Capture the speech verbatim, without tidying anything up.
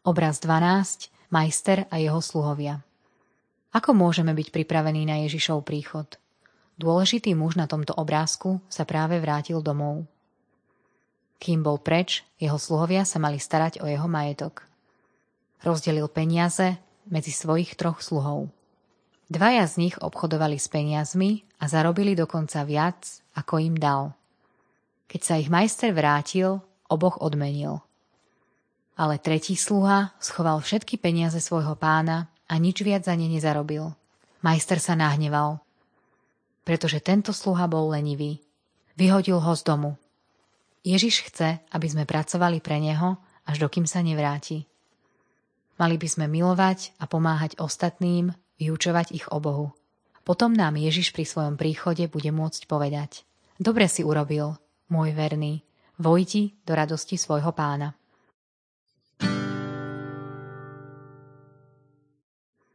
Obraz dvanásť. Majster a jeho sluhovia. Ako môžeme byť pripravení na Ježišov príchod? Dôležitý muž na tomto obrázku sa práve vrátil domov. Kým bol preč, jeho sluhovia sa mali starať o jeho majetok. Rozdelil peniaze medzi svojich troch sluhov. Dvaja z nich obchodovali s peniazmi a zarobili dokonca viac, ako im dal. Keď sa ich majster vrátil, oboch odmenil. Ale tretí sluha schoval všetky peniaze svojho pána a nič viac za ne nezarobil. Majster sa nahneval, pretože tento sluha bol lenivý. Vyhodil ho z domu. Ježiš chce, aby sme pracovali pre neho, až dokým sa nevráti. Mali by sme milovať a pomáhať ostatným, vyučovať ich o Bohu. Potom nám Ježiš pri svojom príchode bude môcť povedať: Dobre si urobil, môj verný, vojdi do radosti svojho pána.